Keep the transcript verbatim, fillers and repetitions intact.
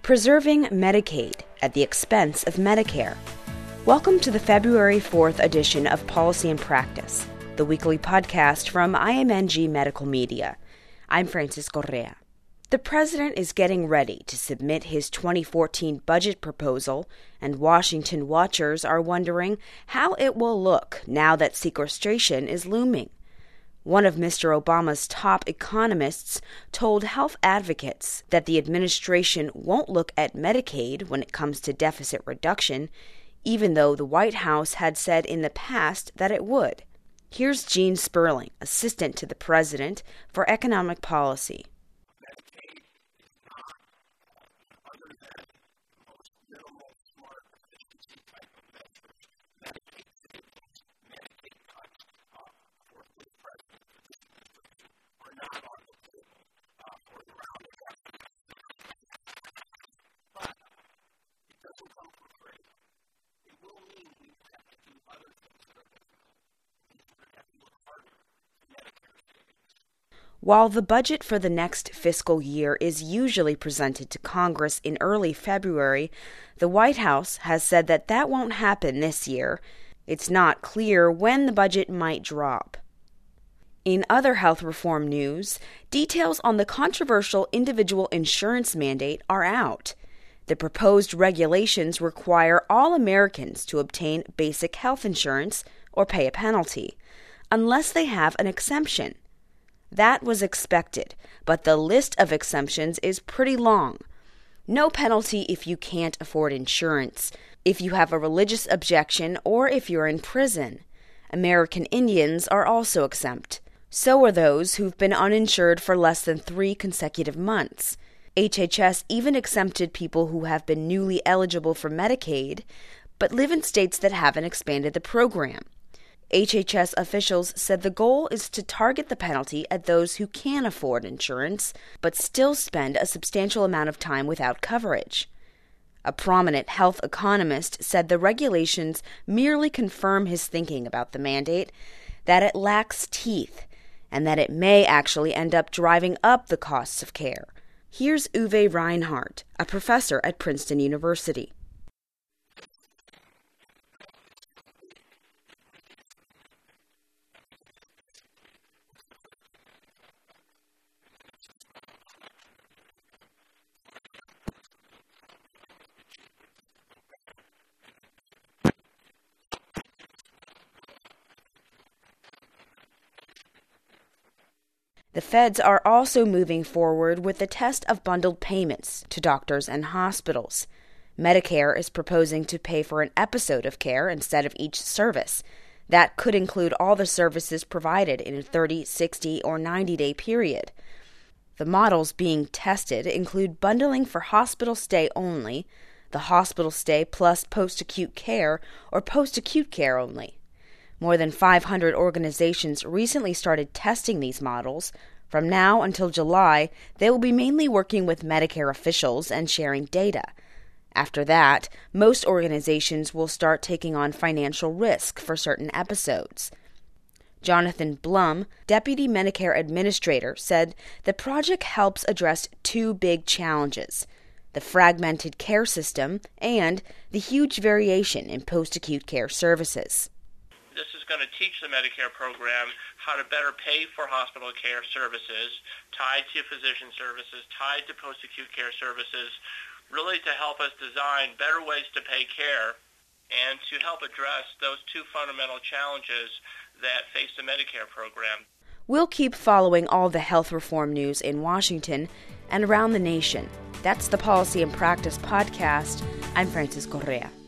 Preserving Medicaid at the Expense of Medicare. Welcome to the February fourth edition of Policy and Practice, the weekly podcast from I M N G Medical Media. I'm Frances Correa. The president is getting ready to submit his twenty fourteen budget proposal, and Washington watchers are wondering how it will look now that sequestration is looming. One of Mister Obama's top economists told health advocates that the administration won't look at Medicaid when it comes to deficit reduction, even though the White House had said in the past that it would. Here's Gene Sperling, assistant to the president for economic policy. While the budget for the next fiscal year is usually presented to Congress in early February, the White House has said that that won't happen this year. It's not clear when the budget might drop. In other health reform news, details on the controversial individual insurance mandate are out. The proposed regulations require all Americans to obtain basic health insurance or pay a penalty, unless they have an exemption. That was expected, but the list of exemptions is pretty long. No penalty if you can't afford insurance, if you have a religious objection, or if you're in prison. American Indians are also exempt. So are those who've been uninsured for less than three consecutive months. H H S even exempted people who have been newly eligible for Medicaid, but live in states that haven't expanded the program. H H S officials said the goal is to target the penalty at those who can afford insurance, but still spend a substantial amount of time without coverage. A prominent health economist said the regulations merely confirm his thinking about the mandate, that it lacks teeth, and that it may actually end up driving up the costs of care. Here's Uwe Reinhardt, a professor at Princeton University. The feds are also moving forward with the test of bundled payments to doctors and hospitals. Medicare is proposing to pay for an episode of care instead of each service. That could include all the services provided in a thirty, sixty, or ninety-day period. The models being tested include bundling for hospital stay only, the hospital stay plus post-acute care, or post-acute care only. More than five hundred organizations recently started testing these models. From now until July, they will be mainly working with Medicare officials and sharing data. After that, most organizations will start taking on financial risk for certain episodes. Jonathan Blum, Deputy Medicare Administrator, said the project helps address two big challenges: the fragmented care system and the huge variation in post-acute care services. This is going to teach the Medicare program how to better pay for hospital care services, tied to physician services, tied to post-acute care services, really to help us design better ways to pay care and to help address those two fundamental challenges that face the Medicare program. We'll keep following all the health reform news in Washington and around the nation. That's the Policy and Practice podcast. I'm Frances Correa.